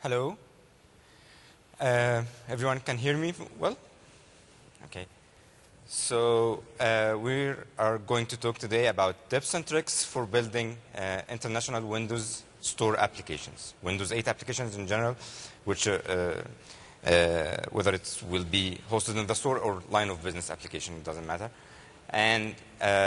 Hello. Everyone can hear me well? Okay. So we are going to talk today about tips and tricks for building international Windows Store applications, Windows 8 applications in general, which whether it will be hosted in the store or line of business application, it doesn't matter. And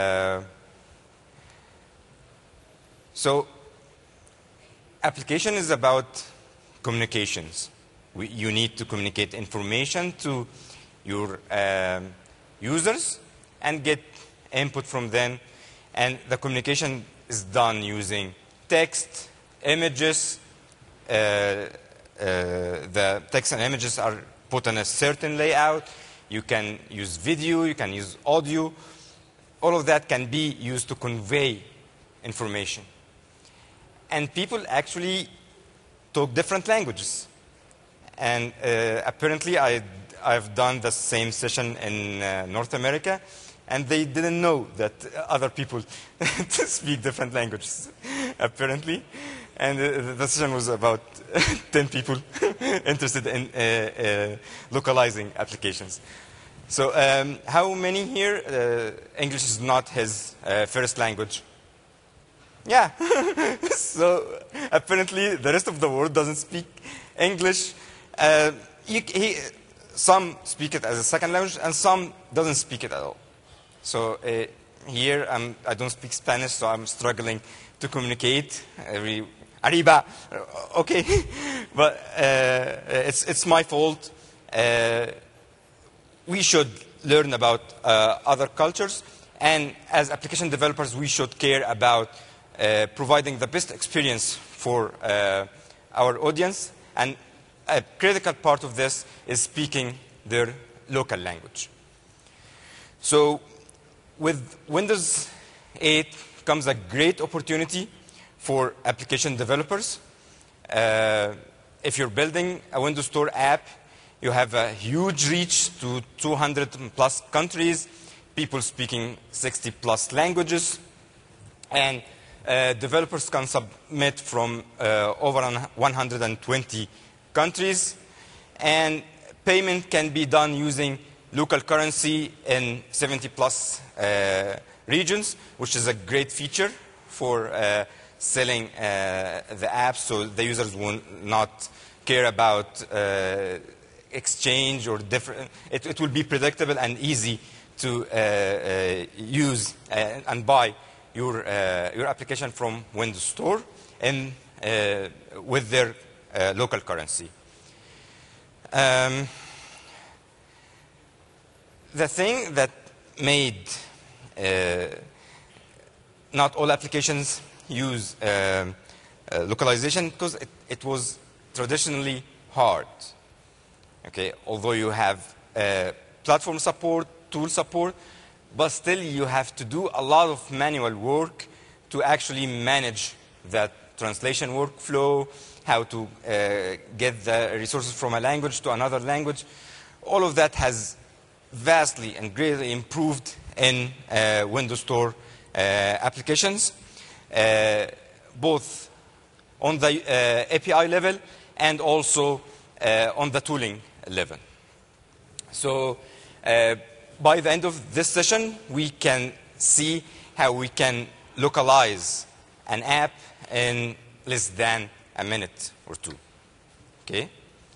so application is about communications. You need to communicate information to your users and get input from them. And the communication is done using text, images. The text and images are put on a certain layout. You can use video, you can use audio. All of that can be used to convey information. And people actually talk different languages. And apparently I've done the same session in North America, and they didn't know that other people speak different languages, apparently. And the session was about 10 people interested in localizing applications. So how many here, English is not his first language? Yeah. So apparently the rest of the world doesn't speak English. Some speak it as a second language, and some doesn't speak it at all. So here I don't speak Spanish, so I'm struggling to communicate. Arriba, okay, but it's my fault. We should learn about other cultures, and as application developers, we should care about providing the best experience for our audience. And a critical part of this is speaking their local language. So with Windows 8 comes a great opportunity for application developers. If you're building a Windows Store app, you have a huge reach to 200 plus countries, people speaking 60 plus languages, and developers can submit from over 120 countries, and payment can be done using local currency in 70 plus regions, which is a great feature for selling the app, so the users will not care about exchange or different. It will be predictable and easy to use and buy your application from Windows Store and with their local currency. The thing that made not all applications use localization, because it was traditionally hard. Okay, although you have platform support, tool support, but still you have to do a lot of manual work to actually manage that translation workflow, how to get the resources from a language to another language. All of that has vastly and greatly improved in Windows Store applications, both on the API level and also on the tooling level. So by the end of this session, we can see how we can localize an app in less than a minute or two. Okay?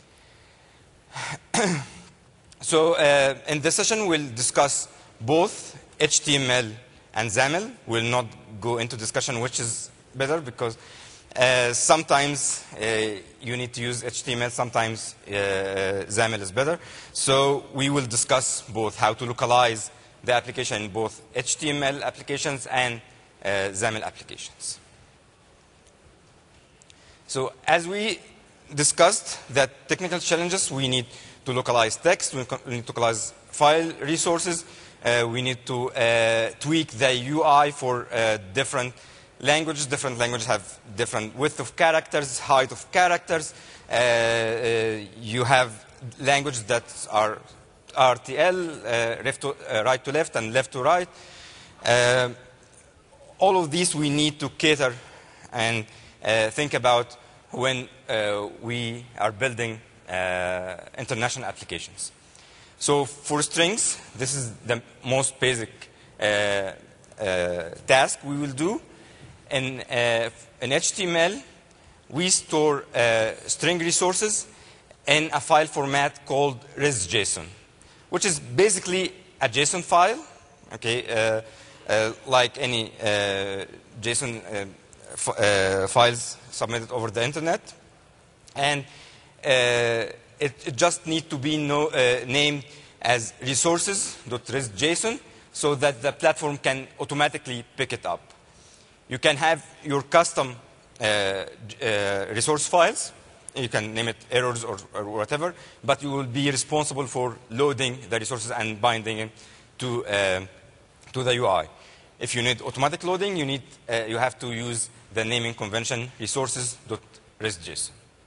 So in this session, we'll discuss both HTML and XAML. We'll not go into discussion which is better, because sometimes you need to use HTML, sometimes XAML is better. So we will discuss both how to localize the application in both HTML applications and XAML applications. So as we discussed that technical challenges, we need to localize text, we need to localize file resources, we need to tweak the UI for different languages. Different languages have different width of characters, height of characters. You have languages that are RTL, right to left and left to right. All of these we need to cater and think about when we are building international applications. So for strings, this is the most basic task we will do. In HTML, we store string resources in a file format called res.json, which is basically a JSON file, okay, like any JSON files submitted over the internet. And it just needs to be named as resources.res.json so that the platform can automatically pick it up. You can have your custom resource files. You can name it errors or whatever, but you will be responsible for loading the resources and binding it to the UI. If you need automatic loading, you have to use the naming convention resources.res.json.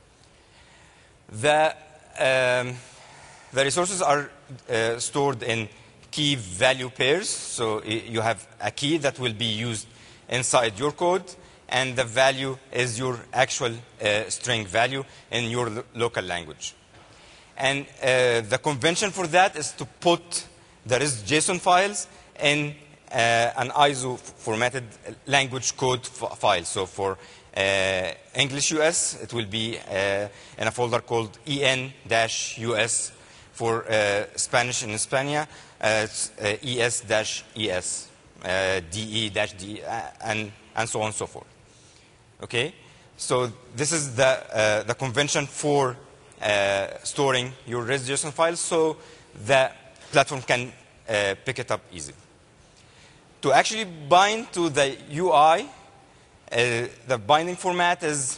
The resources are stored in key value pairs. So you have a key that will be used inside your code, and the value is your actual string value in your local language. And the convention for that is to put the res.json files in an ISO formatted language code file. So for English US, it will be in a folder called en-us. For Spanish in España, it's es-es, de-de, and so on and so forth. Okay? So this is the convention for storing your res.json files so the platform can pick it up easily. To actually bind to the UI, the binding format is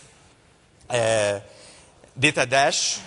data dash.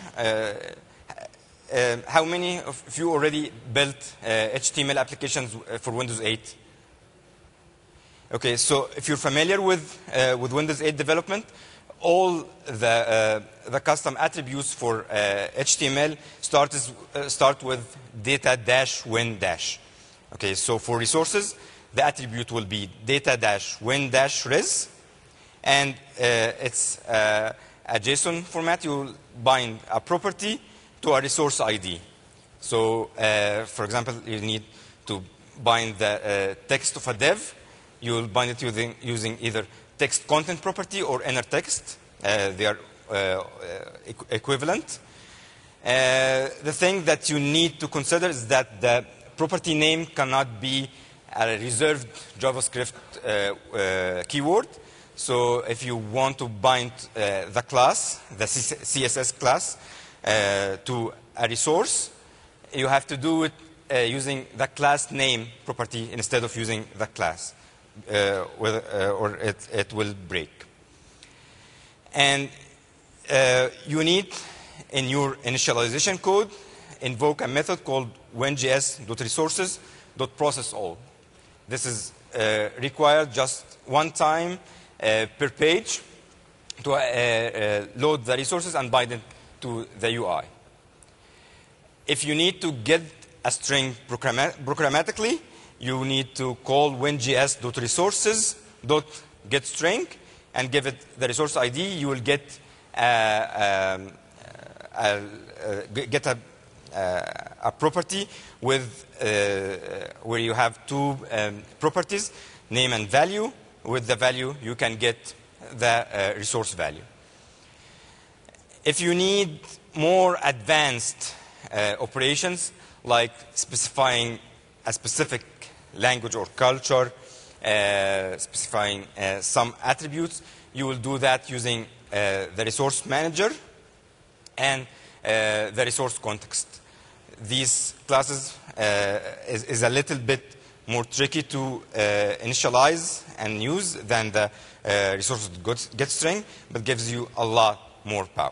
How many of you already built HTML applications for Windows 8? Okay, so if you're familiar with Windows 8 development, all the custom attributes for HTML start with data dash win dash. Okay, so for resources, the attribute will be data dash win dash res, and it's a JSON format. You will bind a property to a resource ID. So, for example, you need to bind the text of a div. You will bind it using either text content property or inner text. They are equivalent. The thing that you need to consider is that the property name cannot be a reserved JavaScript keyword. So if you want to bind the class, the CSS class, to a resource, you have to do it using the class name property instead of using the class, or it will break. And you need, in your initialization code, invoke a method called winjs.resources.processAll. This is required just one time per page to load the resources and bind it to the UI. If you need to get a string programmatically, you need to call winjs.resources.getString and give it the resource ID. You will get a property with where you have two properties, name and value. With the value, you can get the resource value. If you need more advanced operations, like specifying a specific language or culture, specifying some attributes, you will do that using the resource manager and the resource context. These classes is a little bit more tricky to initialize and use than the resource.getString, but gives you a lot more power.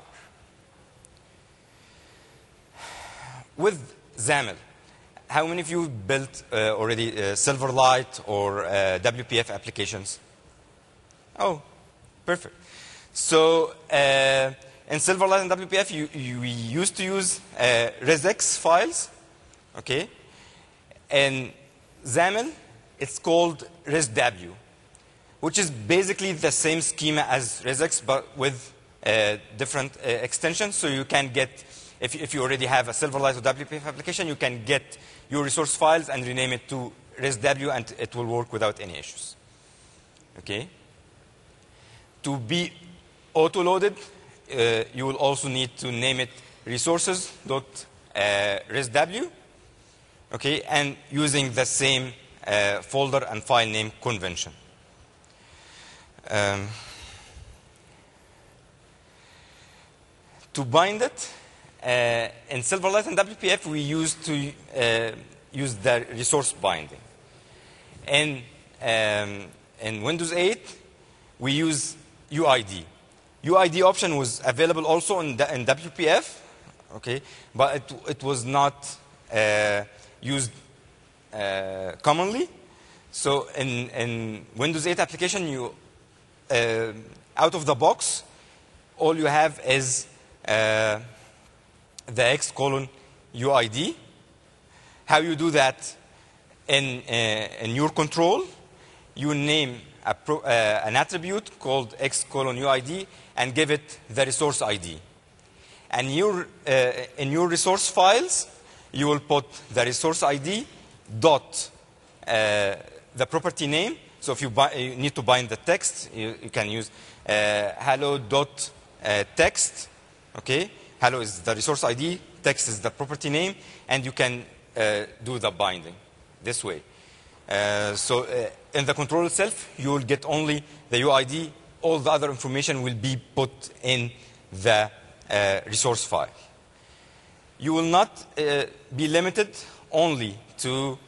With XAML, how many of you built already Silverlight or WPF applications? Oh, perfect. So in Silverlight and WPF, we used to use resx files, okay? In XAML, it's called resw, which is basically the same schema as resx, but with different extensions. So you can get, if you already have a Silverlight or WPF application, you can get your resource files and rename it to ResW, and it will work without any issues. Okay? To be auto-loaded, you will also need to name it resources.resw, okay, and using the same folder and file name convention. To bind it, in Silverlight and WPF, we used to use the resource binding. In Windows 8, we use UID. UID option was available also in WPF, okay, but it was not used commonly. So in Windows 8 application, you out of the box, all you have is the x:UID. How you do that in your control? You name an attribute called x:UID and give it the resource ID. And in your resource files, you will put the resource ID dot the property name. So if you need to bind the text, you can use hello.text. Okay, hello is the resource ID, text is the property name, and you can do the binding this way. So in the control itself, you will get only the UID. All the other information will be put in the resource file. You will not be limited only to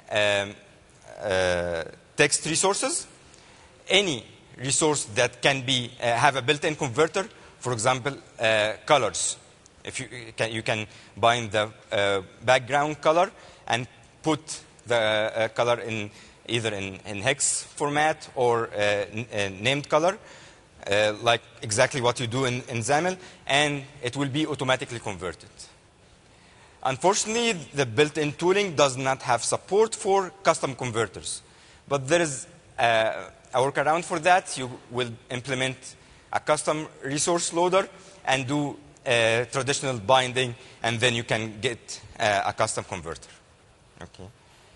text resources. Any resource that can be have a built-in converter, for example, colors. If you can bind the background color and put the color in either in hex format or named color, like exactly what you do in XAML, and it will be automatically converted. Unfortunately, the built-in tooling does not have support for custom converters. But there is a workaround for that. You will implement a custom resource loader and do traditional binding, and then you can get a custom converter. Okay.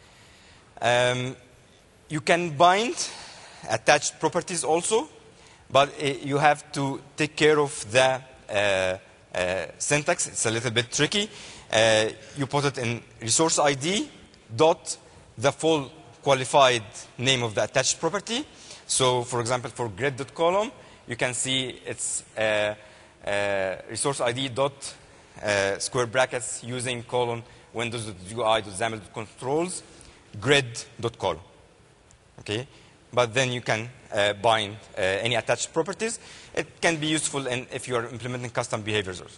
You can bind attached properties also, but you have to take care of the syntax. It's a little bit tricky. You put it in resource ID dot the full qualified name of the attached property. So, for example, for grid.column, you can see it's resource ID dot square brackets using colon windows.ui.xaml.controls grid.column. Okay, but then you can bind any attached properties. It can be useful if you are implementing custom behaviors also.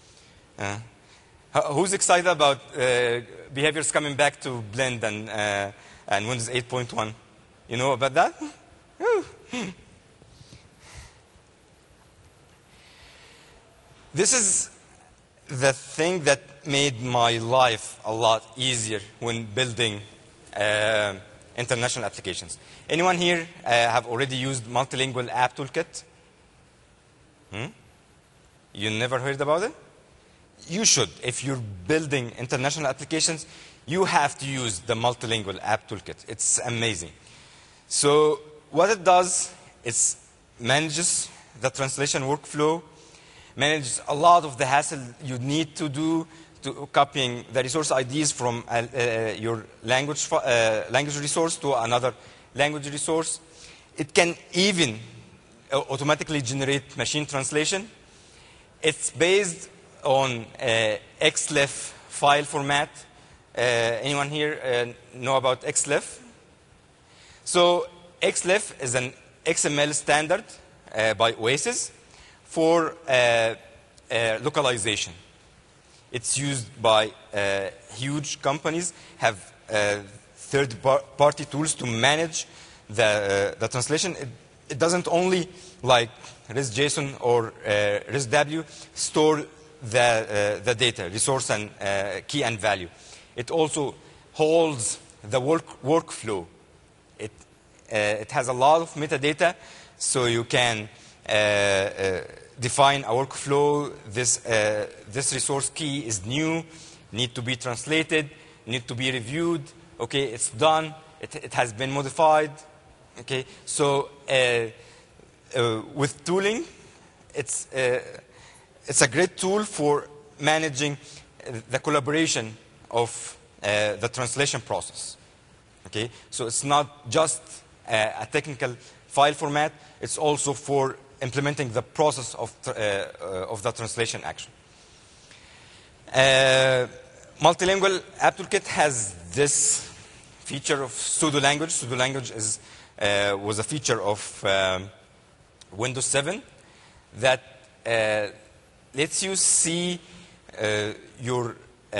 Who's excited about behaviors coming back to Blend and Windows 8.1? You know about that? This is the thing that made my life a lot easier when building international applications. Anyone here have already used Multilingual App Toolkit? You never heard about it? You should. If you're building international applications, you have to use the Multilingual App Toolkit. It's amazing. So what it does is manages the translation workflow, manages a lot of the hassle you need to do to copying the resource IDs from your language resource to another language resource. It can even automatically generate machine translation. It's based on XLIF file format. Anyone here know about XLIF? So XLIF is an XML standard by Oasis for localization. It's used by huge companies, have third-party tools to manage the translation. It doesn't only, like ResJSON or ResW, store the data, resource and key and value. It also holds the workflow. It has a lot of metadata, so you can define a workflow. This resource key is new, need to be translated, need to be reviewed. Okay, it's done. It has been modified. Okay, so with tooling, it's a great tool for managing the collaboration of the translation process. Okay, so it's not just a technical file format, it's also for implementing the process of the translation action. Multilingual App Toolkit has this feature of pseudo-language. Pseudo-language was a feature of Windows 7 that lets you see your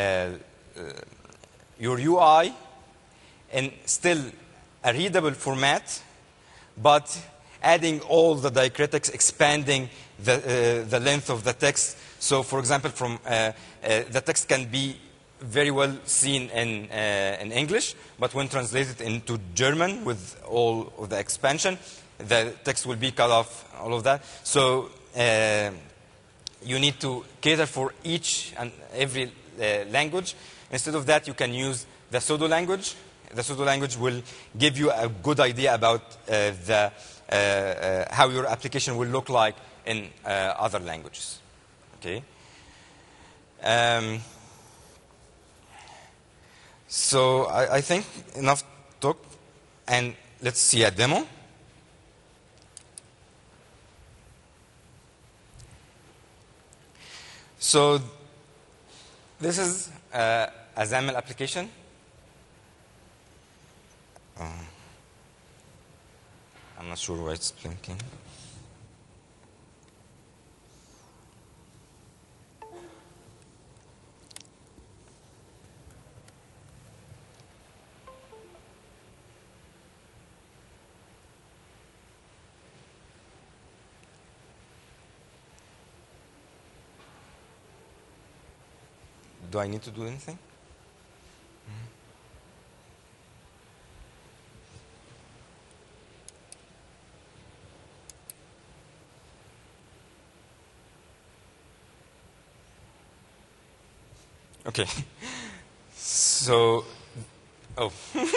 UI in still a readable format, but adding all the diacritics, expanding the length of the text. So, for example, the text can be very well seen in English, but when translated into German with all of the expansion, the text will be cut off, all of that. So you need to cater for each and every language. Instead of that, you can use the pseudo-language. The pseudo-language will give you a good idea about how your application will look like in other languages. Okay. So I think enough talk, and let's see a demo. So this is a XAML application. I'm not sure why it's blinking. Do I need to do anything? Okay. So, oh.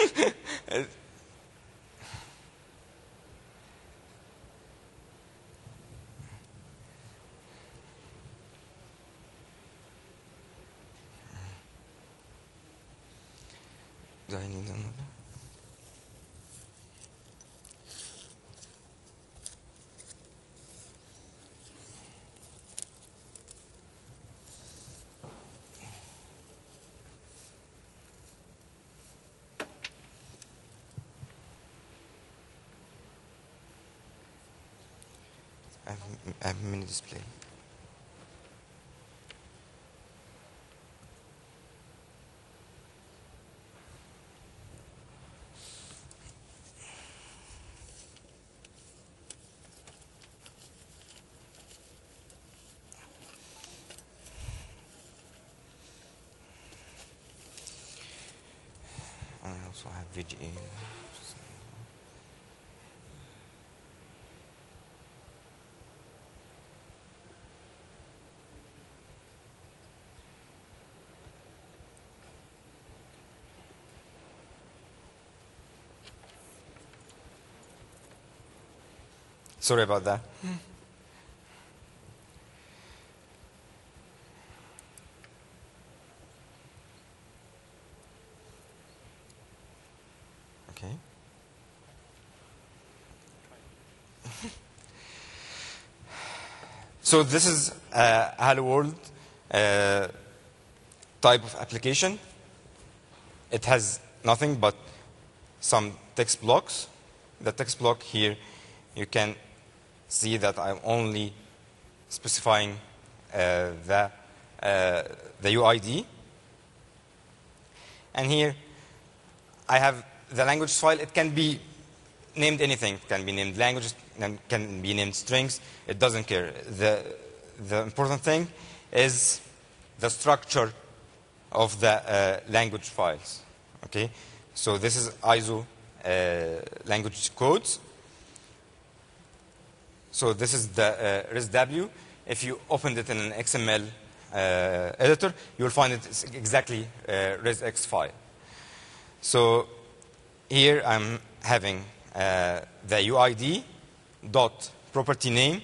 Do I need another? I have a mini display. I also have VGA. Sorry about that. Okay. So this is a Hello World type of application. It has nothing but some text blocks. The text block here, you can see that I'm only specifying the UID. And here I have the language file. It can be named anything. It can be named languages, can be named strings. It doesn't care. The important thing is the structure of the language files. Okay, so this is ISO language codes. So this is the ResW. if you opened it in an XML editor, you'll find it's exactly resx file. So here I'm having the UID dot property name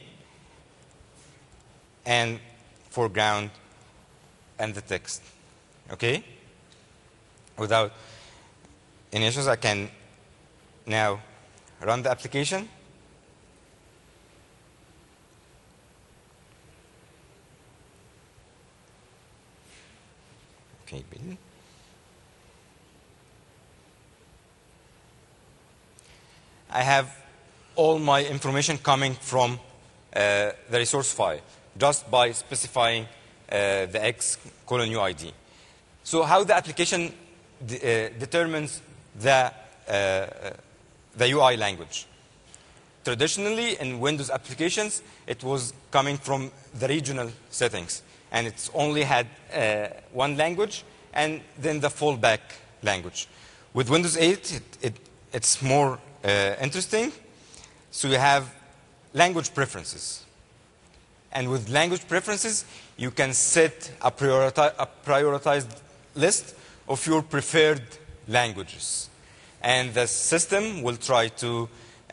and foreground and the text. Okay? Without any issues, I can now run the application. Okay, Bill. I have all my information coming from the resource file just by specifying the x:UID. So how the application determines the UI language? Traditionally, in Windows applications, it was coming from the regional settings, and it's only had one language and then the fallback language. With Windows 8, it's more interesting. So you have language preferences. And with language preferences, you can set a prioritized list of your preferred languages. And the system will try to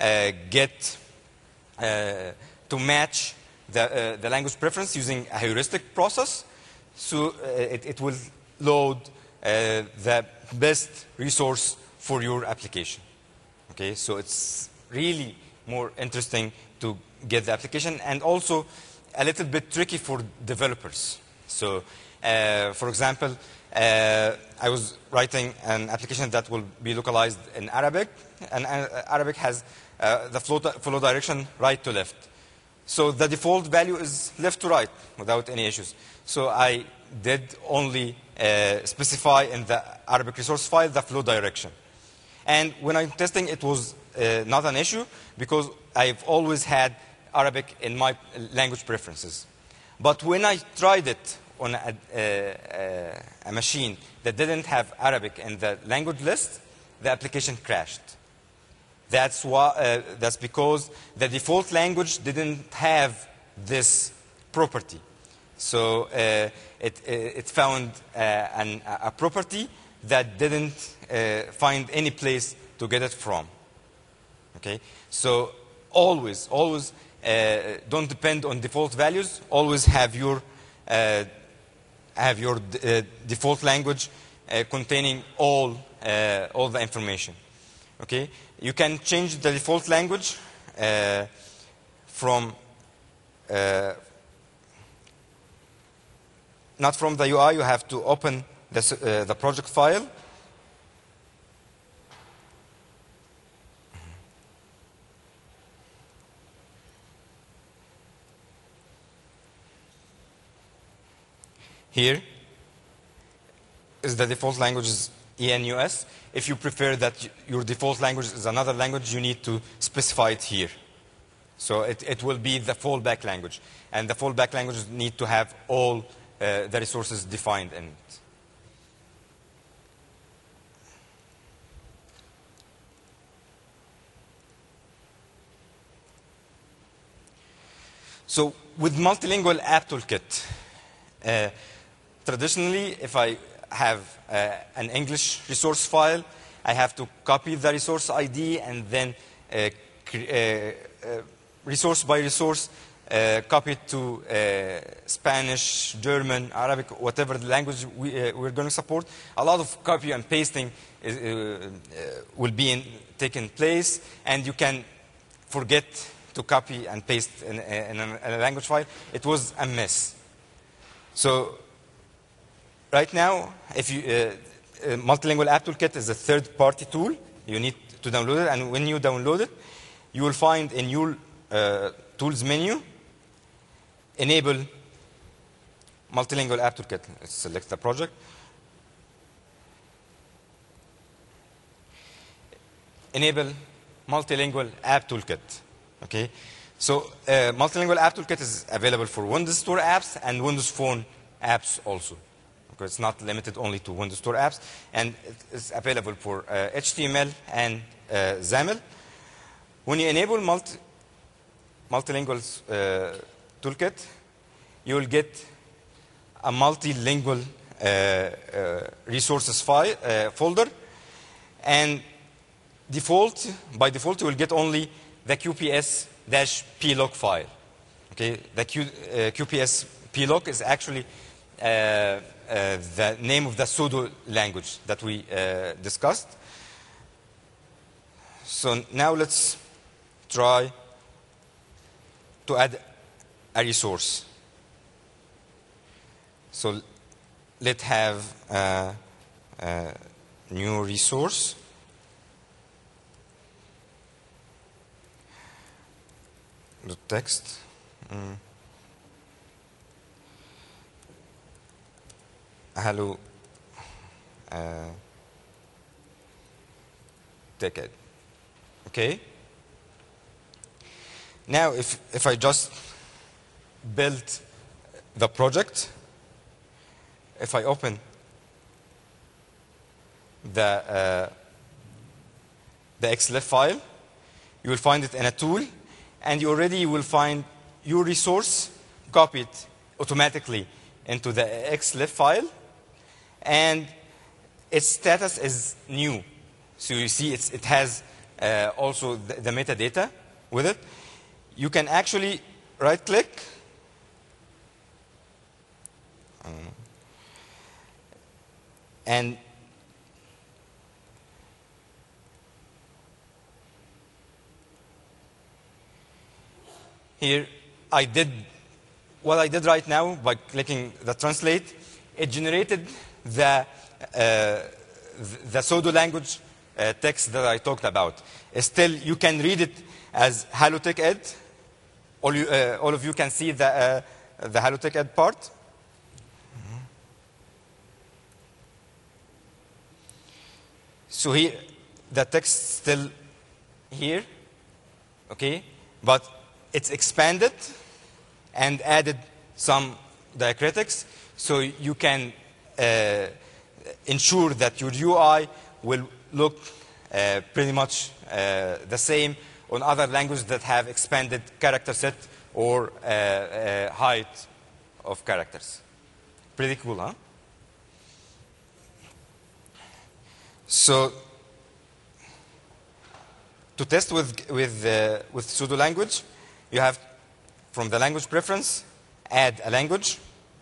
to match the language preference using a heuristic process. So it will load the best resource for your application. Okay, so it's really more interesting to get the application, and also a little bit tricky for developers. So, for example, I was writing an application that will be localized in Arabic, and Arabic has the flow direction right to left. So the default value is left to right without any issues. So I did only specify in the Arabic resource file the flow direction. And when I'm testing, it was not an issue because I've always had Arabic in my language preferences. But when I tried it on a machine that didn't have Arabic in the language list, the application crashed. That's because the default language didn't have this property. So it found a property that didn't find any place to get it from. Okay, so always don't depend on default values. Always have your default language containing all the information. Okay, you can change the default language from not from the UI. You have to open the project file. Here is the default language is ENUS. If you prefer that your default language is another language, you need to specify it here. So it will be the fallback language. And the fallback languages need to have all the resources defined in it. So with Multilingual App Toolkit, traditionally, if I have an English resource file, I have to copy the resource ID and then resource by resource copy it to Spanish, German, Arabic, whatever the language we're going to support. A lot of copy and pasting will be taken place, and you can forget to copy and paste in a language file. It was a mess. So right now, if you Multilingual App Toolkit is a third-party tool. You need to download it, and when you download it, you will find in your tools menu, enable Multilingual App Toolkit. Let's select the project. Enable Multilingual App Toolkit. Okay, so Multilingual App Toolkit is available for Windows Store apps and Windows Phone apps also. Because it's not limited only to Windows Store apps, and it's available for HTML and XAML. When you enable Multilingual Toolkit, you will get a multilingual resources file folder, and by default, you will get only the QPS-plog file. Okay, the QPS plog is actually the name of the pseudo language that we discussed. So now let's try to add a resource. So let's have a new resource. The text. Hello. TechEd. Okay. Now, if I just build the project, if I open the XLF file, you will find it in a tool, and you already will find your resource copied automatically into the XLF file, and its status is new. So you see it has also the metadata with it. You can actually right-click and here what I did right now by clicking the translate, it generated the pseudo language text that I talked about. Still, you can read it as Hello TechEd. All of you can see the Hello TechEd part. So here, the text still here, okay, but it's expanded and added some diacritics, so you can ensure that your UI will look pretty much the same on other languages that have expanded character set or height of characters. Pretty cool, huh? So to test with pseudo language, you have from the language preference add a language,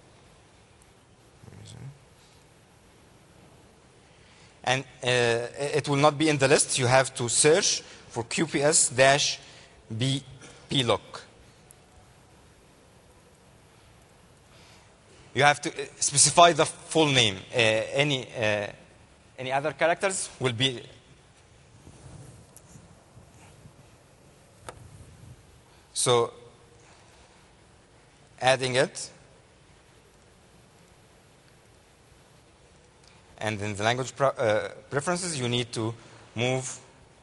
and it will not be in the list. You have to search for QPS-plog. You have to specify the full name. Any other characters will be so adding it, and in the language preferences you need to move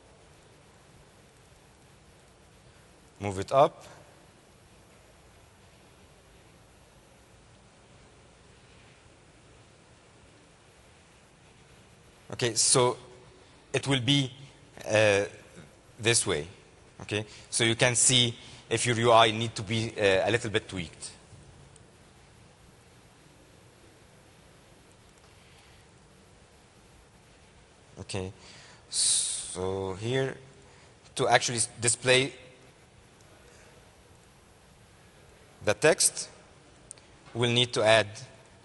it up. Okay, so it will be this way. Okay, so you can see if your UI need to be a little bit tweaked. Okay, so here to actually display the text, we'll need to add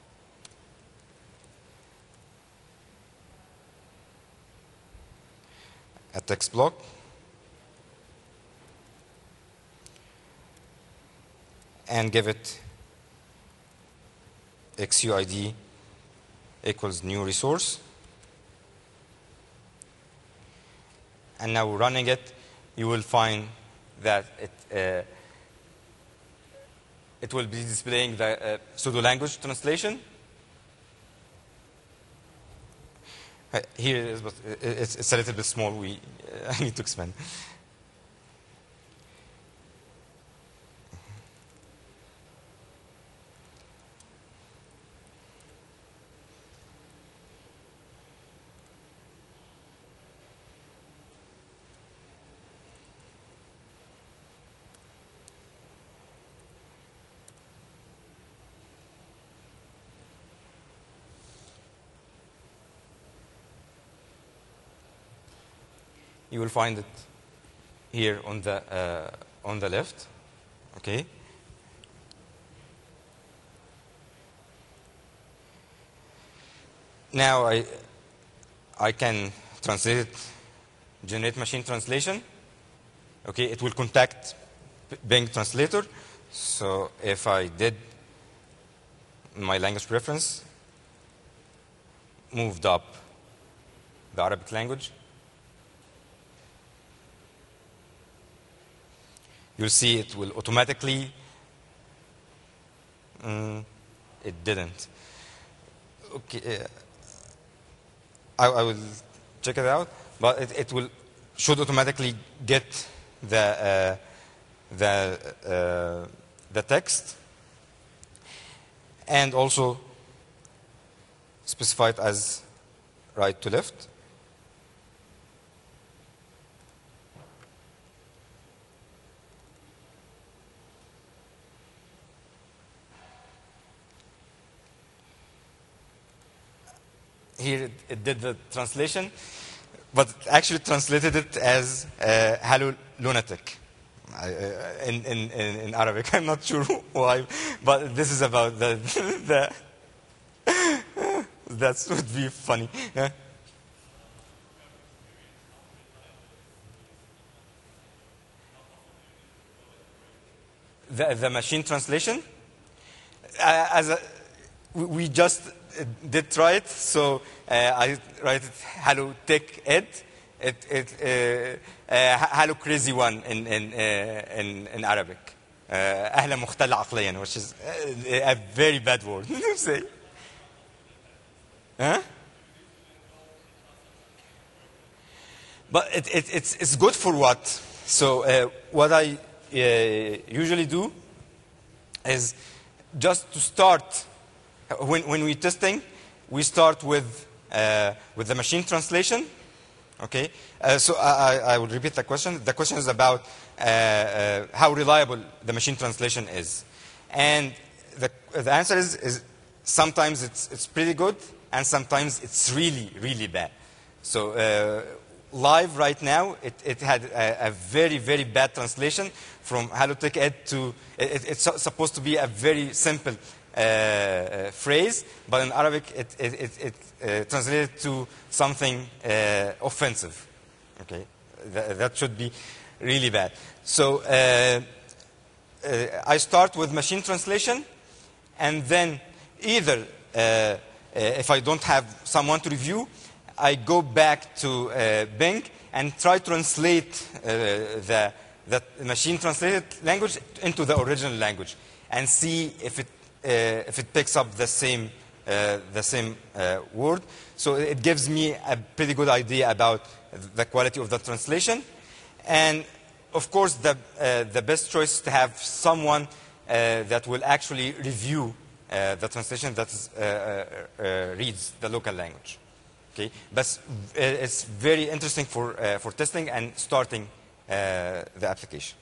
a text block, and give it XUID equals new resource. And now running it, you will find that it will be displaying the pseudo language translation. Here it is, but it's a little bit small. I need to expand. you will find it here on the left. Okay. Now I can translate it, generate machine translation. Okay, it will contact Bing translator. So if I did my language preference, moved up the Arabic language, you'll see it will automatically, it didn't. Okay, I will check it out, but it will should automatically get the text, and also specify it as right to left. Here it did the translation, but actually translated it as hello lunatic in Arabic. I'm not sure why, but this is about the that would be funny. Yeah? The machine translation, we just did try it, so I write it hello tech ed, hello crazy one in Arabic. أهلا مختل عقليا, which is a very bad word to say. Huh? But it's good for what? So what I usually do is just to start. When we're testing, we start with the machine translation. Okay, so I will repeat the question. The question is about how reliable the machine translation is, and the answer is sometimes it's pretty good, and sometimes it's really bad. So live right now, it had a very bad translation from Hello Tech Ed to it's supposed to be a very simple phrase, but in Arabic it translated to something offensive. Okay, that should be really bad. So I start with machine translation, and then either if I don't have someone to review, I go back to Bing and try to translate the machine translated language into the original language, and see if it picks up the same word. So it gives me a pretty good idea about the quality of the translation. And of course, the best choice is to have someone that will actually review the translation that reads the local language. Okay, but it's very interesting for testing and starting the application.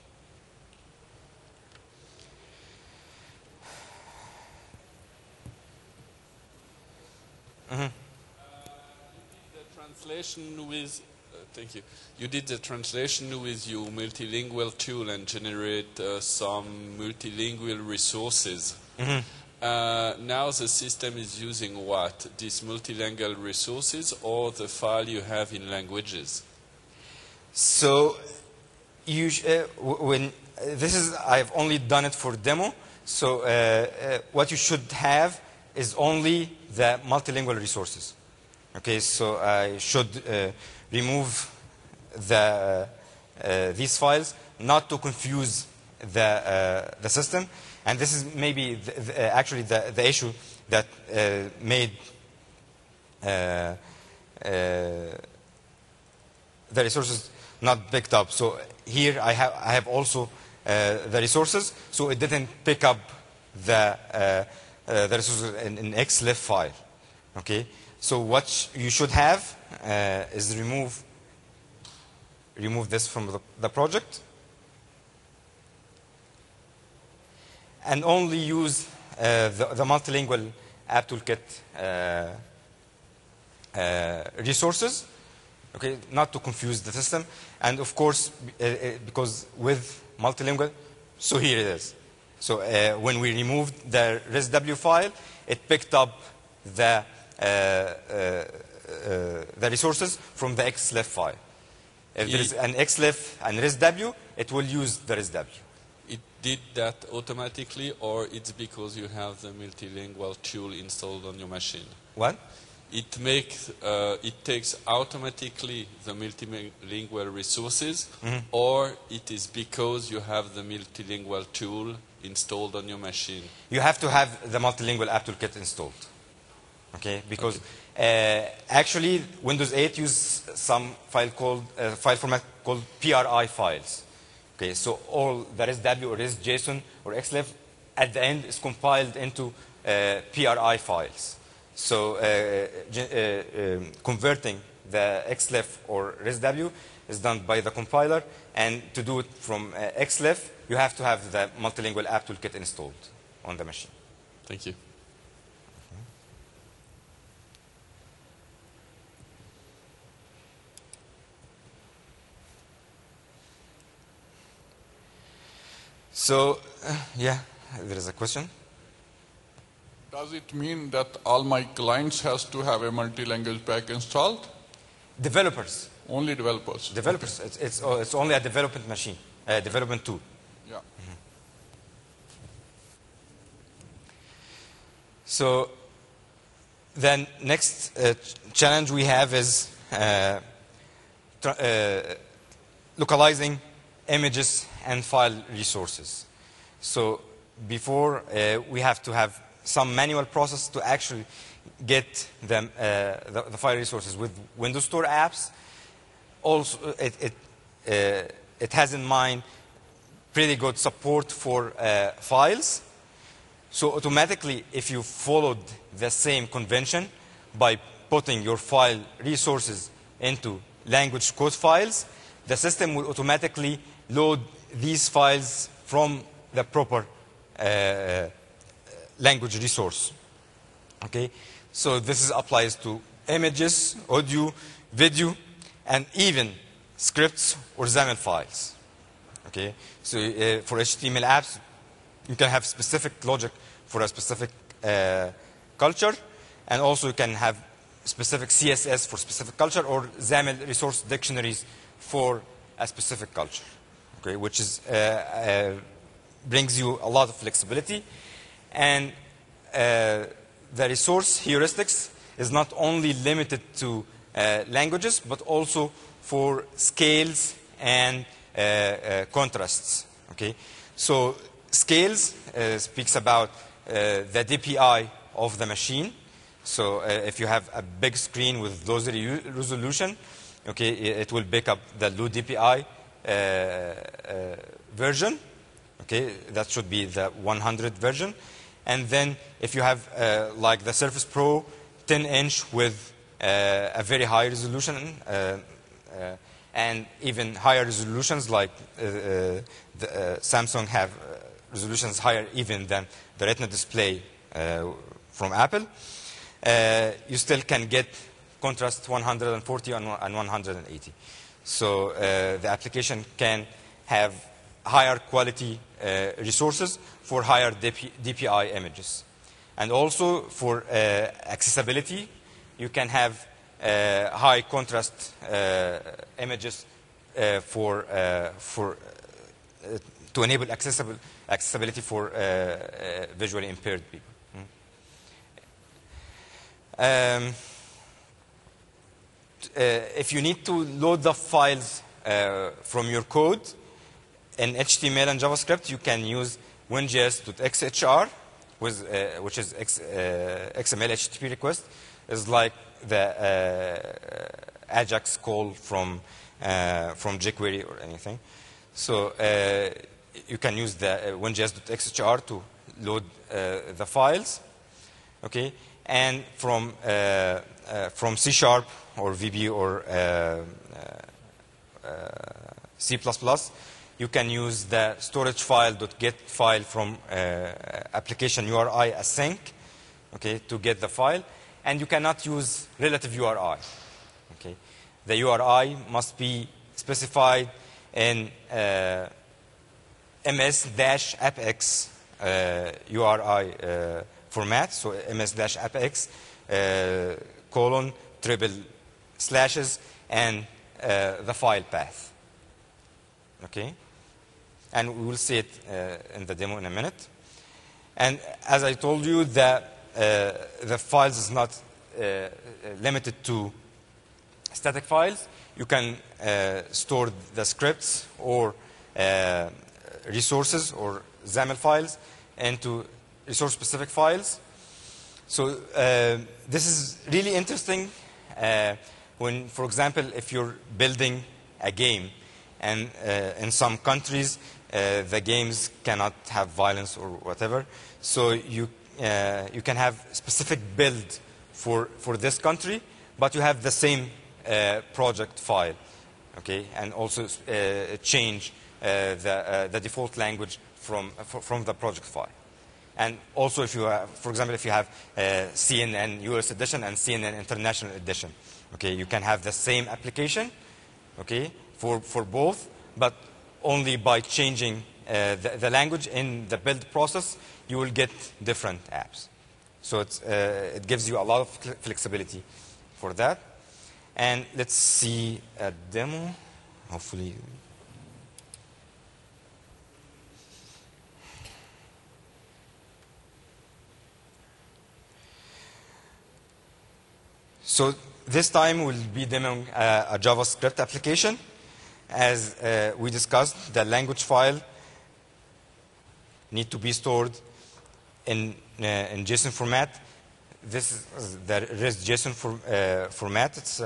You did the translation with. Thank you. You did the translation with your multilingual tool and generate some multilingual resources. Now the system is using what? These multilingual resources or the file you have in languages? So, when this is, I've only done it for demo. So what you should have is only the multilingual resources. Okay, so I should remove these files, not to confuse the system. And this is maybe actually the issue that made the resources not picked up. So here I have also the resources, so it didn't pick up the resources in xlib file. Okay, so what you should have is remove this from the project, and only use the multilingual app toolkit resources. Okay, not to confuse the system. And of course, because with multilingual, so here it is. So when we removed the ResW file, it picked up the resources from the XLEF file. If there is an XLEF and ResW, it will use the ResW. It did that automatically, or it's because you have the multilingual tool installed on your machine? What? It takes automatically the multilingual resources, or it is because you have the multilingual tool installed on your machine? You have to have the multilingual app toolkit installed. Okay, because actually Windows 8 uses some file format called PRI files. Okay, so all that is ResW or ResJSON or XLEF at the end is compiled into PRI files. So converting the XLEF or ResW is done by the compiler, and to do it from XLEF, you have to have the multilingual app toolkit installed on the machine. Thank you. So, yeah, there is a question. Does it mean that all my clients has to have a multi-language pack installed? Developers. Only developers. Developers. Okay. It's only a development machine, development tool. Yeah. So, then next challenge we have is localizing images and file resources. So before we have to have some manual process to actually get them, the file resources. With Windows Store apps, also it has in mind pretty good support for files. So automatically, if you followed the same convention by putting your file resources into language code files, the system will automatically load these files from the proper language resource. Okay, so this applies to images, audio, video, and even scripts or XAML files. Okay, so for HTML apps, you can have specific logic for a specific culture, and also you can have specific CSS for specific culture or XAML resource dictionaries for a specific culture. Okay, which is brings you a lot of flexibility, and the resource heuristics is not only limited to languages, but also for scales and contrasts. Okay, so scales speaks about the DPI of the machine. So if you have a big screen with low resolution, okay, it will pick up the low DPI version. Okay, that should be the 100 version. And then if you have like the Surface Pro 10-inch with a very high resolution and even higher resolutions, like Samsung have resolutions higher even than the Retina display from Apple, you still can get contrast 140 and 180. So the application can have higher quality resources for higher DPI images. And also for accessibility, you can have high contrast images to enable accessibility for visually impaired people. If you need to load the files from your code in HTML and JavaScript, you can use WinJS.xhr, which is XML HTTP request. Is like the AJAX call from jQuery or anything. So you can use the WinJS.xhr to load the files. Okay, and from C# or VB or C++, you can use the storage file.get file from application URI async, okay, to get the file. And you cannot use relative URI. Okay, the URI must be specified in ms-appx URI format, so ms-appx colon triple slashes and the file path. Okay, and we will see it in the demo in a minute. And as I told you, the files is not limited to static files. You can store the scripts or resources or XAML files into resource-specific files. So this is really interesting when, for example, if you're building a game and in some countries the games cannot have violence or whatever, so you can have specific build for this country, but you have the same project file, okay, and also change the default language from the project file. And also, if you have, for example, if you have CNN US edition and CNN International edition, okay, you can have the same application, okay, for both, but only by changing the language in the build process, you will get different apps. So it gives you a lot of flexibility for that. And let's see a demo, hopefully. So this time we'll be demoing a JavaScript application. As we discussed, the language file need to be stored in JSON format. This is the REST-JSON format. It's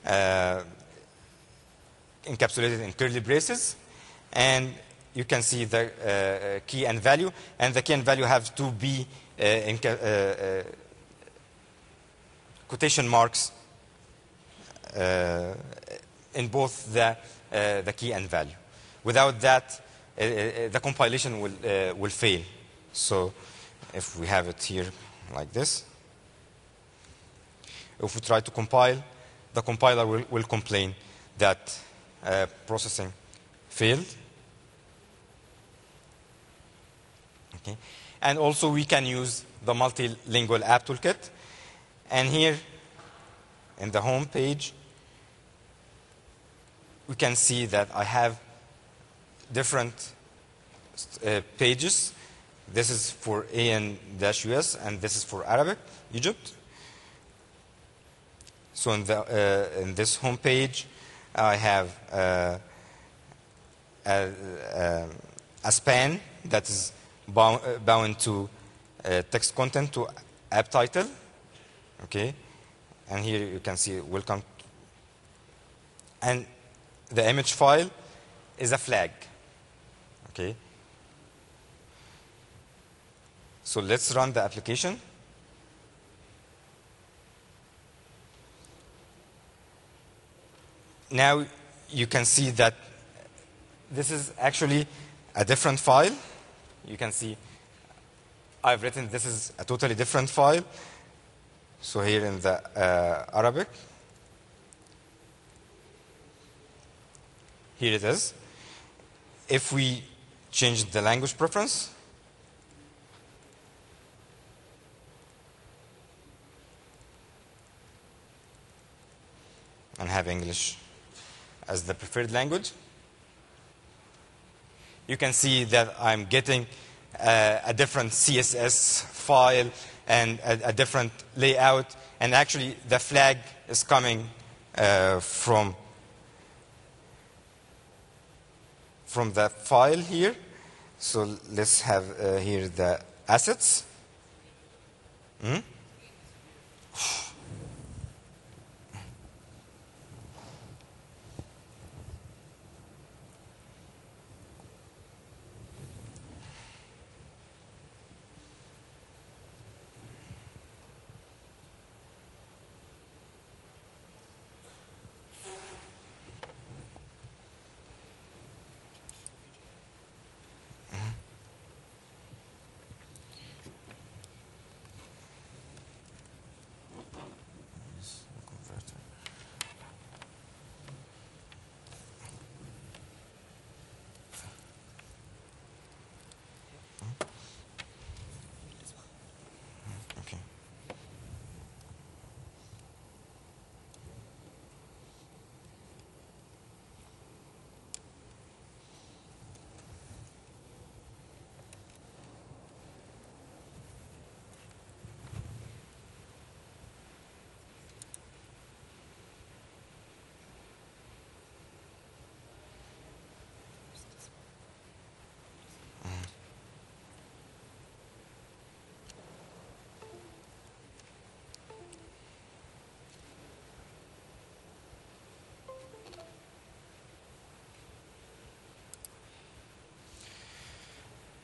encapsulated in curly braces, and you can see the key and value. And the key and value have to be in quotation marks in both the key and value. Without that, the compilation will fail. So if we have it here like this, if we try to compile, the compiler will complain that processing failed. Okay. And also we can use the multilingual app toolkit. And here in the home page, we can see that I have different pages. This is for AN-US and this is for Arabic, Egypt. So in this home page, I have a span that is bound to text content to app title. Okay, and here you can see welcome. And the image file is a flag. Okay. So let's run the application. Now you can see that this is actually a different file. You can see I've written this is a totally different file. So here in the Arabic, here it is. If we change the language preference, and have English as the preferred language, you can see that I'm getting a different CSS file and a different layout, and actually the flag is coming from the file here. So let's have here the assets.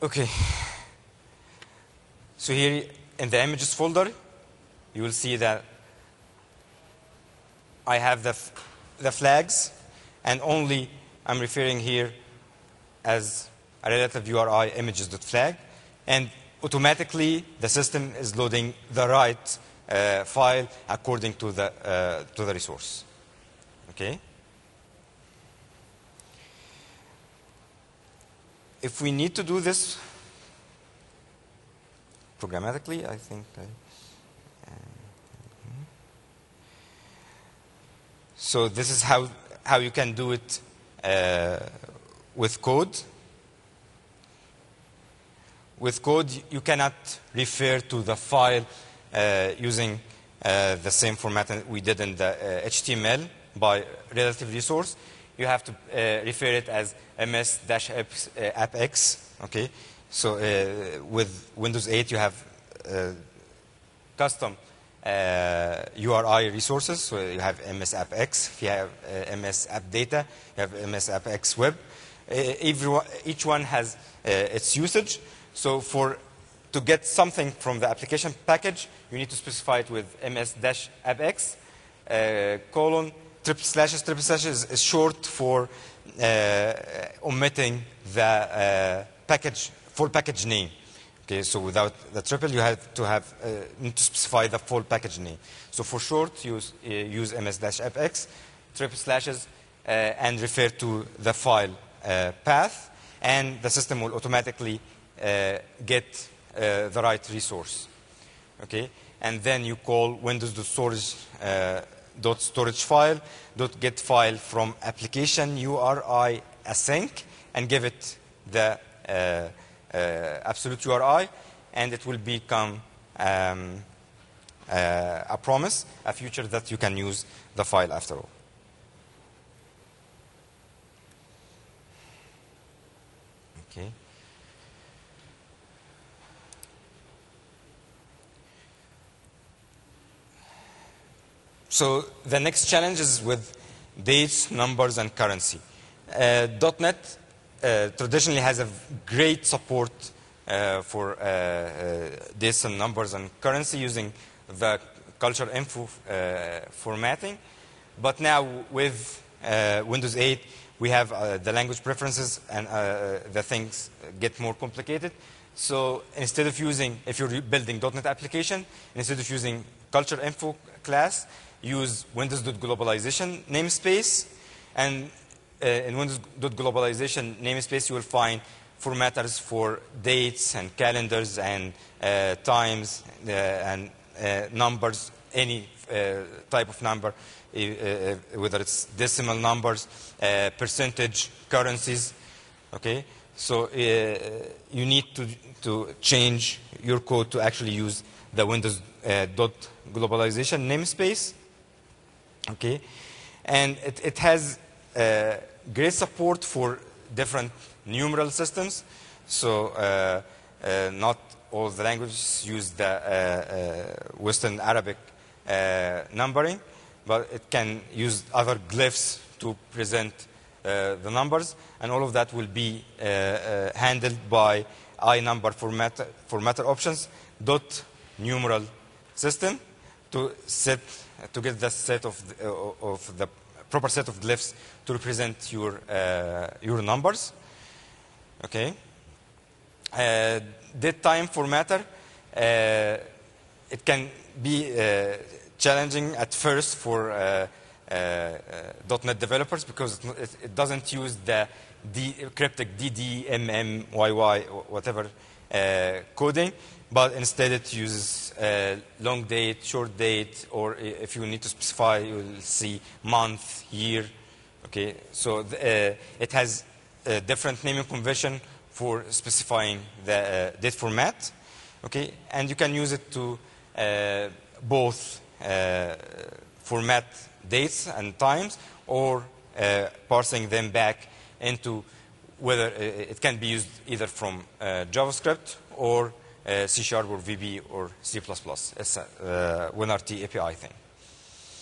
Okay. So here in the images folder, you will see that I have the flags, and only I'm referring here as a relative URI images.flag, and automatically the system is loading the right file according to the resource. Okay. If we need to do this programmatically, I think. So this is how you can do it with code. With code, you cannot refer to the file using the same format that we did in the HTML by relative resource. You have to refer it as ms-appx. Okay, so with Windows 8, you have custom URI resources. So you have ms-appx. If you have ms-appdata, you have ms-appx web. Each one has its usage. So to get something from the application package, you need to specify it with ms-appx : triple slashes is short for omitting the full package name. Okay, so without the triple, you have to need to specify the full package name. So for short, use ms-appx, triple slashes, and refer to the file path, and the system will automatically get the right resource. Okay, and then you call windows.storage .storage file .get file from application URI async, and give it the absolute URI, and it will become a promise, a feature that you can use the file after all. Okay. So the next challenge is with dates, numbers, and currency. .NET traditionally has a great support for dates and numbers and currency using the culture info formatting. But now with Windows 8, we have the language preferences, and the things get more complicated. So instead of using, if you're building .NET application, instead of using culture info class, use Windows.globalization namespace, and in Windows.globalization namespace you will find formatters for dates and calendars and times and numbers, any type of number, whether it's decimal numbers, percentage, currencies. Okay, so you need to change your code to actually use the Windows.globalization namespace. Okay, and it has great support for different numeral systems. So not all the languages use the Western Arabic numbering, but it can use other glyphs to present the numbers, and all of that will be handled by iNumber formatter options .numeral system to get the set of the proper set of glyphs to represent your numbers. Okay. Date time formatter, it can be challenging at first for .NET developers because it doesn't use the cryptic DD, MM, YY, whatever coding, but instead it uses long date, short date, or if you need to specify, you will see month, year. Okay, so it has a different naming convention for specifying the date format. Okay, and you can use it to both format dates and times, or parsing them back into whether it can be used either from JavaScript or C# or VB or C++. It's a WinRT API thing.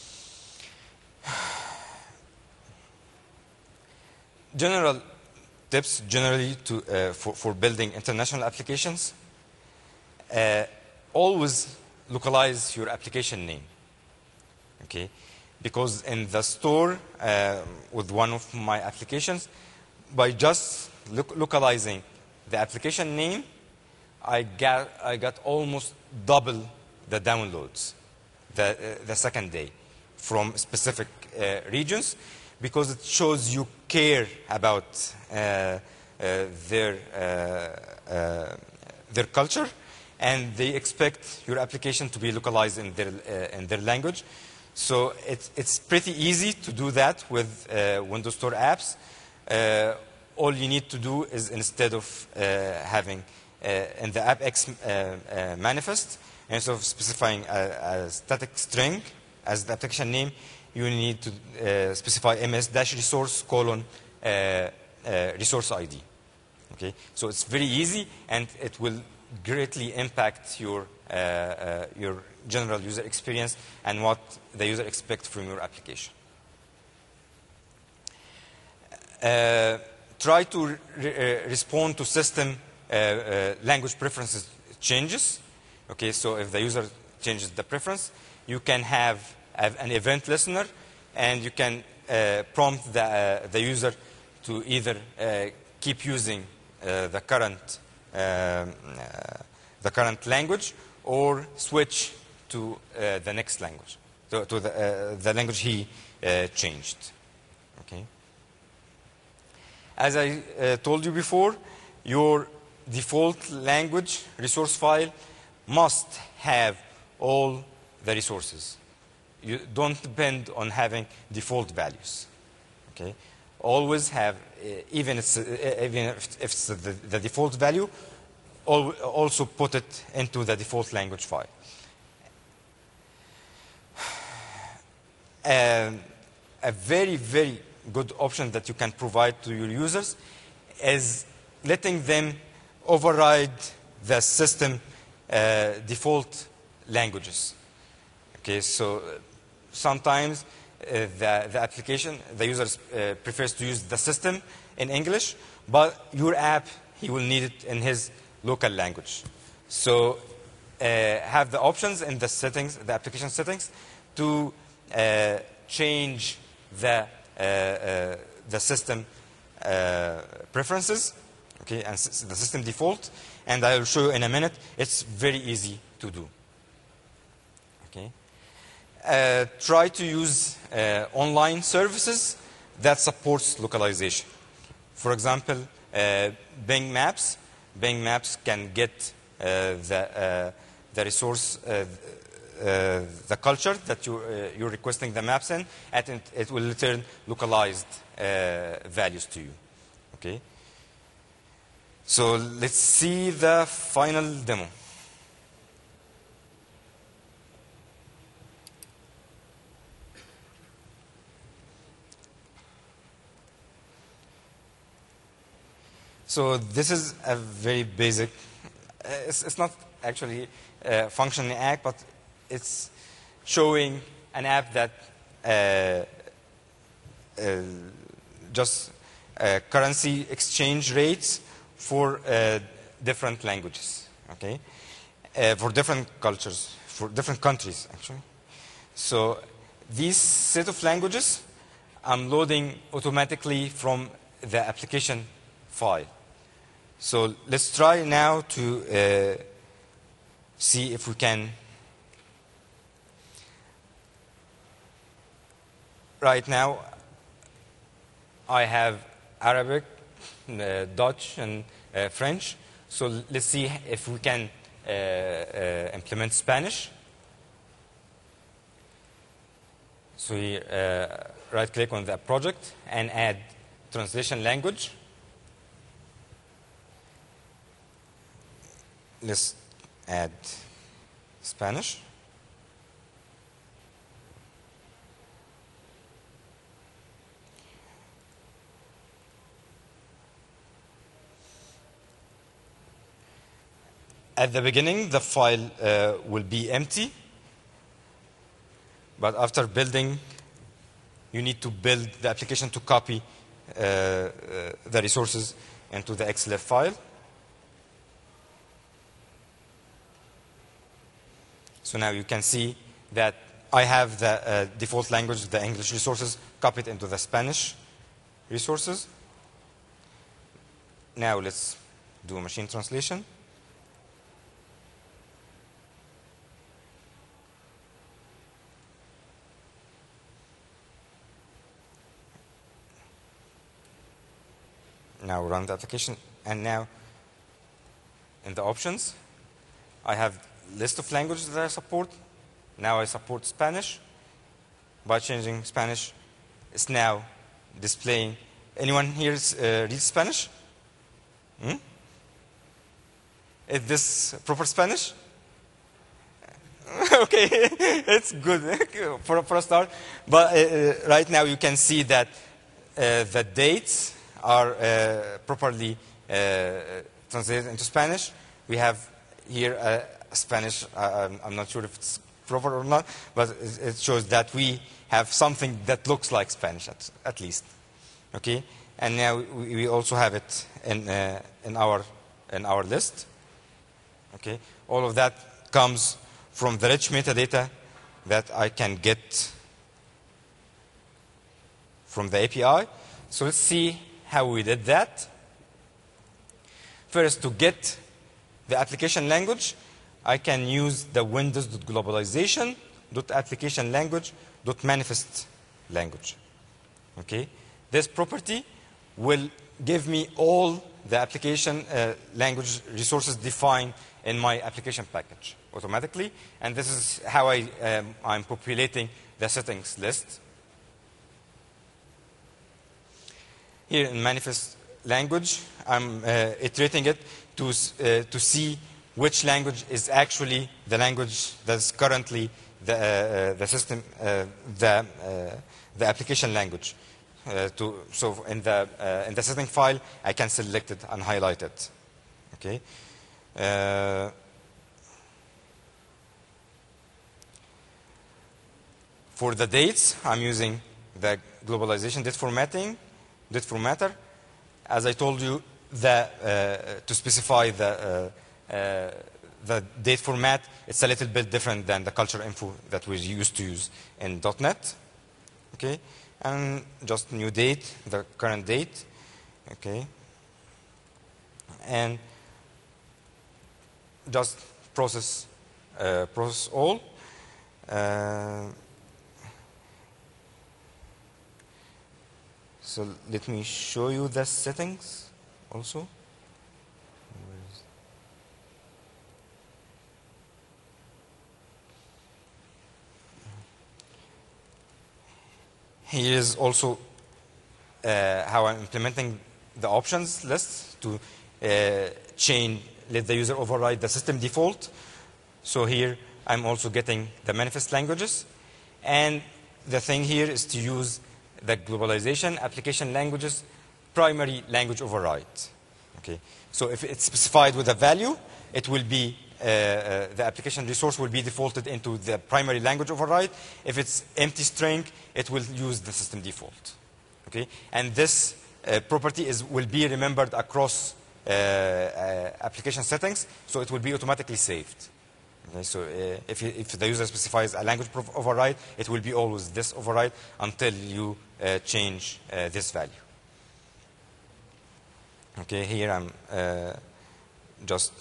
General tips generally for building international applications. Always localize your application name. Okay, because in the store with one of my applications, by just localizing the application name, I got almost double the downloads the second day from specific regions, because it shows you care about their culture, and they expect your application to be localized in their language. So it's pretty easy to do that with Windows Store apps. All you need to do is, instead of having in the AppX manifest, instead of specifying a static string as the application name, you need to specify ms-resource : resource ID. Okay, so it's very easy, and it will greatly impact your general user experience and what the user expects from your application. Try to respond to system language preferences changes. Okay, so if the user changes the preference, you can have an event listener, and you can prompt the user to either keep using the current language, or switch to the next language, to the language he changed. Okay. As I told you before, your default language resource file must have all the resources. You don't depend on having default values. Okay. Always have, even if it's the default value, also put it into the default language file. A very, very good option that you can provide to your users is letting them override the system default languages. Okay, so sometimes the application, the user prefers to use the system in English, but your app, he will need it in his local language. So have the options in the settings, the application settings, to change the system preferences, okay, and the system default. And I will show you in a minute. It's very easy to do. Okay. Try to use online services that supports localization. For example, Bing Maps. Bing Maps can get the resource, the culture that you're requesting the maps in, and it will return localized values to you. Okay. So let's see the final demo. So this is a very basic, it's not actually a functioning app, but it's showing an app that just currency exchange rates for different languages, okay? For different cultures, for different countries, actually. So these set of languages, I'm loading automatically from the application file. So let's try now to see if we can. Right now, I have Arabic, Dutch, and French. So let's see if we can implement Spanish. So we right-click on the project and add translation language. Let's add Spanish. At the beginning, the file will be empty. But after building, you need to build the application to copy the resources into the XLF file. So now you can see that I have the default language, the English resources, copied into the Spanish resources. Now let's do a machine translation. Now run the application, and now in the options, I have list of languages that I support. Now I support Spanish. By changing Spanish, it's now displaying. Anyone here reads Spanish? Is this proper Spanish? Okay, it's good for a start. But right now you can see that the dates are properly translated into Spanish. We have here Spanish. I'm not sure if it's proper or not, but it shows that we have something that looks like Spanish at least. Okay, and now we also have it in our list. Okay, all of that comes from the rich metadata that I can get from the API. So let's see how we did that. First, to get the application language, I can use the windows.globalization.application_language.manifest language. Okay, this property will give me all the application language resources defined in my application package automatically, and this is how I'm populating the settings list. Here in manifest language, I'm iterating it to see which language is actually the language that's currently the system, the application language. So in the setting file, I can select it and highlight it. Okay. For the dates, I'm using the globalization date formatter. As I told you, to specify the date format, it's a little bit different than the culture info that we used to use in .NET. Okay, and just new date, the current date. Okay, and just process all. So let me show you the settings also. Here is also how I'm implementing the options list to let the user override the system default. So here I'm also getting the manifest languages. And the thing here is to use the globalization application languages primary language override. Okay. So if it's specified with a value, it will be the application resource will be defaulted into the primary language override. If it's empty string, it will use the system default. Okay, and this property will be remembered across application settings, so it will be automatically saved. Okay, so if the user specifies a language override, it will be always this override until you change this value. Okay, here I'm just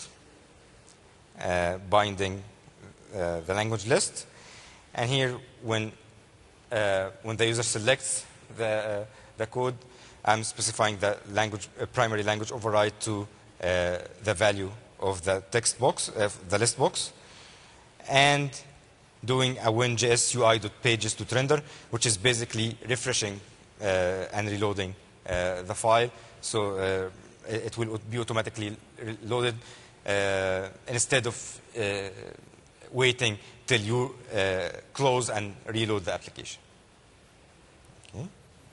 binding the language list, and here when the user selects the code, I'm specifying the primary language override to the value of the text box, the list box, and doing a WinJS UI.pages.render, which is basically refreshing and reloading the file. So it will be automatically loaded instead of waiting till you close and reload the application. Okay.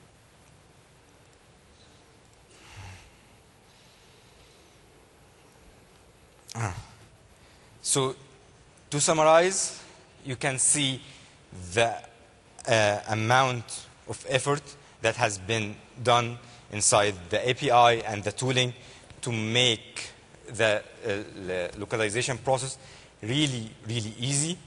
So to summarize, you can see the amount of effort that has been done inside the API and the tooling to make the localization process really, really easy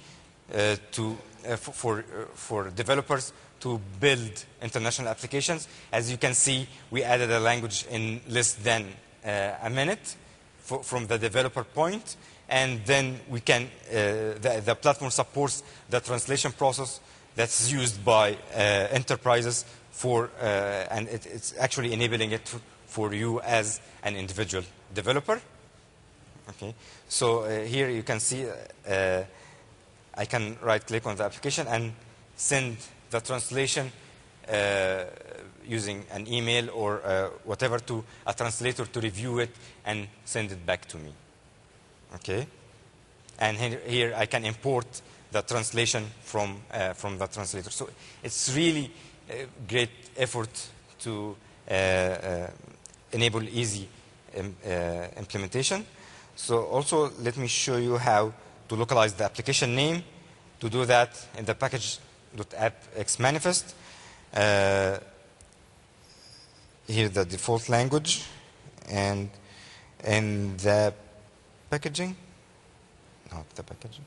for developers to build international applications. As you can see, we added a language in less than a minute from the developer point, and then we can the platform supports the translation process that's used by enterprises and it's actually enabling it for you as an individual developer. Okay, so here you can see I can right-click on the application and send the translation using an email or whatever to a translator to review it and send it back to me. Okay, and here I can import the translation from the translator. So it's really a great effort to enable easy implementation. So also let me show you how to localize the application name. To do that, in the package.appxmanifest, here the default language, and in the packaging, not the packaging.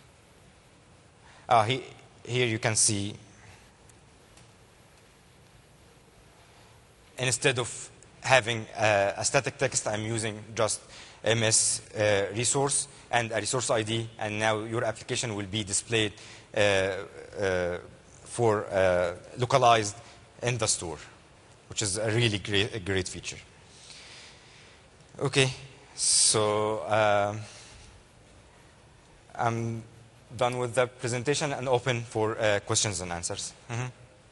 Here you can see, instead of having a static text, I'm using just MS resource and a resource ID, and now your application will be displayed for localized in the store, which is a really great feature. Okay, so I'm done with the presentation and open for questions and answers. Mm-hmm.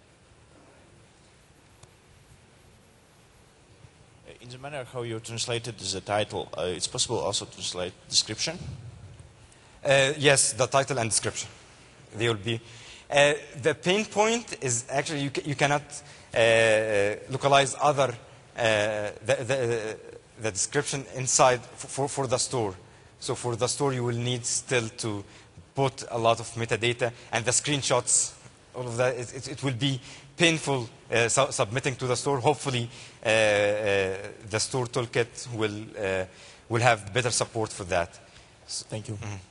In the manner how you translated the title, it's possible also to translate description? Yes, the title and description. They will be. The pain point is actually you cannot localize other the description inside for the store. So for the store, you will need still to put a lot of metadata and the screenshots. All of that. It will be painful submitting to the store. Hopefully, the store toolkit will have better support for that. So, thank you. Mm-hmm.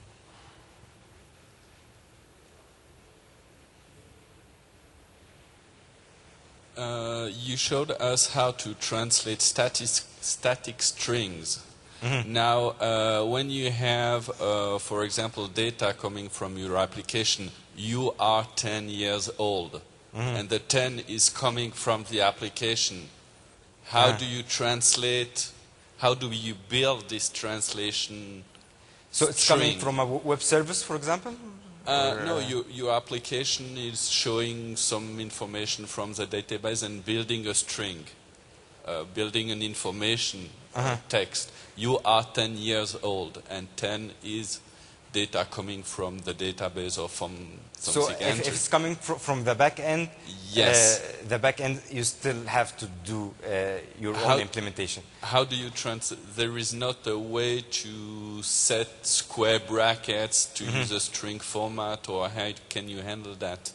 You showed us how to translate static strings. Mm-hmm. Now, when you have, for example, data coming from your application, you are 10 years old, mm-hmm. and the 10 is coming from the application. How do you translate? How do you build this translation? So it's coming from a web service, for example? No, your application is showing some information from the database and building a string, building an information text. You are 10 years old, and 10 is data coming from the database or from something. So if it's coming from the back end, yes, the back end, you still have to do your own implementation. How do you there is not a way to set square brackets to use a string format, or how can you handle that?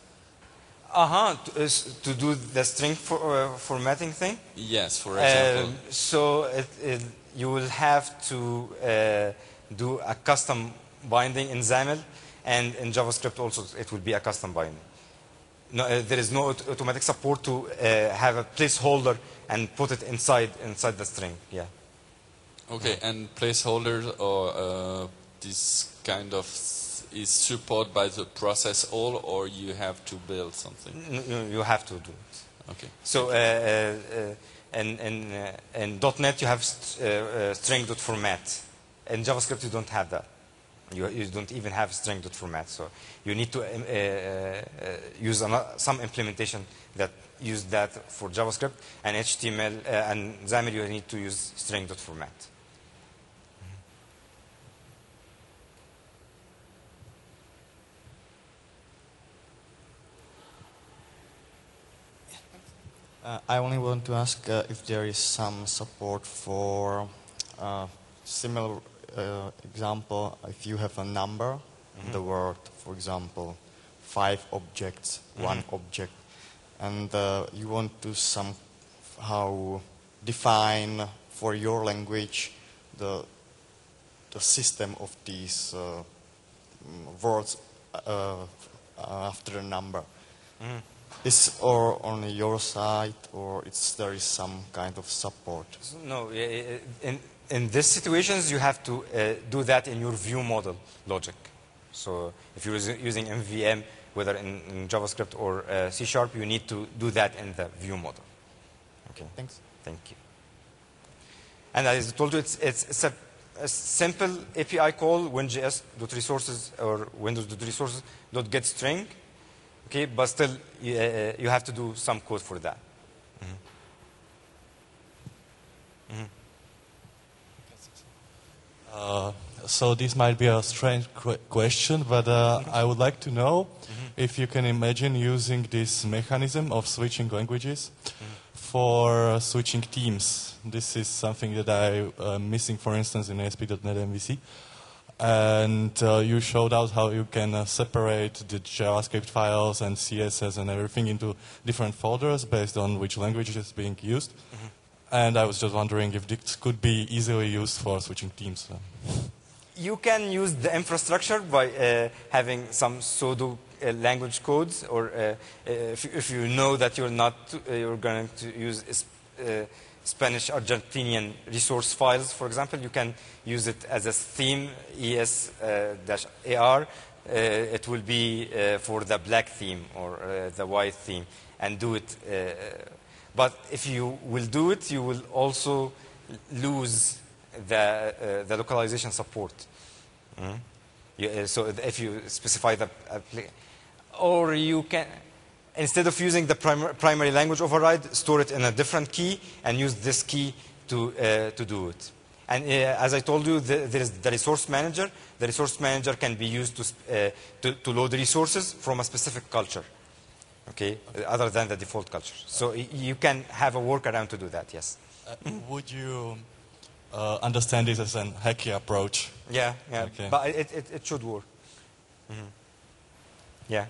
To do the string formatting thing? Yes, for example. So you will have to do a custom binding in XAML, and in JavaScript also it will be a custom binding. No, there is no automatic support to have a placeholder and put it inside the string. Yeah. Okay, and placeholders or this kind of is supported by the process all, or you have to build something? You have to do it. Okay. So in .NET you have string.format. In JavaScript you don't have that. You don't even have string.format. So you need to use some implementation that use that for JavaScript, and HTML and XAML you need to use string.format. I only want to ask if there is some support for similar example. If you have a number in the word, for example, 5 objects, 1 object, and you want to how define for your language the system of these words after a number. Is or on your side, or there is some kind of support? No, in these situations you have to do that in your view model logic. So if you're using MVM, whether in JavaScript or C#, you need to do that in the view model. Okay. Thanks. Thank you. And as I told you, it's a simple API call, WinJS.resources or Windows.resources.getString. Okay, but still you have to do some code for that. So this might be a strange question, but I would like to know if you can imagine using this mechanism of switching languages for switching teams. This is something that I'm missing, for instance, in ASP.NET MVC. And you showed out how you can separate the JavaScript files and CSS and everything into different folders based on which language is being used. And I was just wondering if this could be easily used for switching teams. You can use the infrastructure by having some pseudo language codes, or if you know that you're going to use Spanish Argentinian resource files, for example, you can use it as a theme, ES-AR. It will be for the black theme or the white theme, and do it. But if you will do it, you will also lose the localization support. So if you specify the or you can, instead of using the primary language override, store it in a different key and use this key to do it. And as I told you, there is the resource manager. The resource manager can be used to load resources from a specific culture, okay, other than the default culture. So you can have a workaround to do that, yes. Would you understand this as a hacky approach? Yeah, Okay. But it should work. Yeah.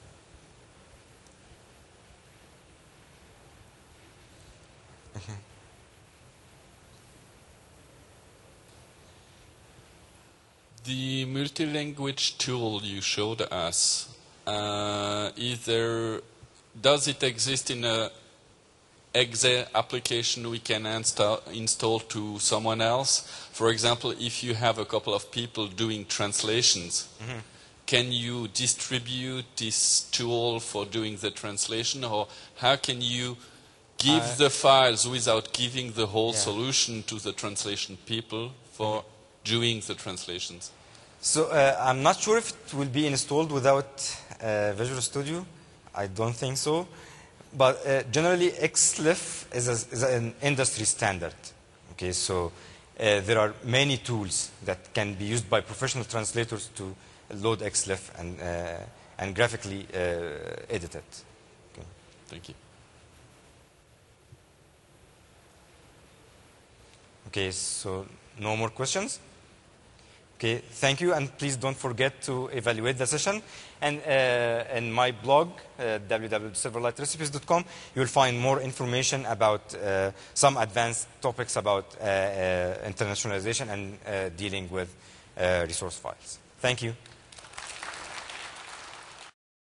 The multi-language tool you showed us, does it exist in a exe application we can install to someone else? For example, if you have a couple of people doing translations, can you distribute this tool for doing the translation, or how can you give the files without giving the whole solution to the translation people for doing the translations? So I'm not sure if it will be installed without Visual Studio. I don't think so. But generally, Xlif is an industry standard. Okay, so there are many tools that can be used by professional translators to load Xlif and graphically edit it. Okay. Thank you. Okay, so no more questions? Okay, thank you, and please don't forget to evaluate the session. And in my blog, www.silverlightrecipes.com, you'll find more information about some advanced topics about internationalization and dealing with resource files. Thank you.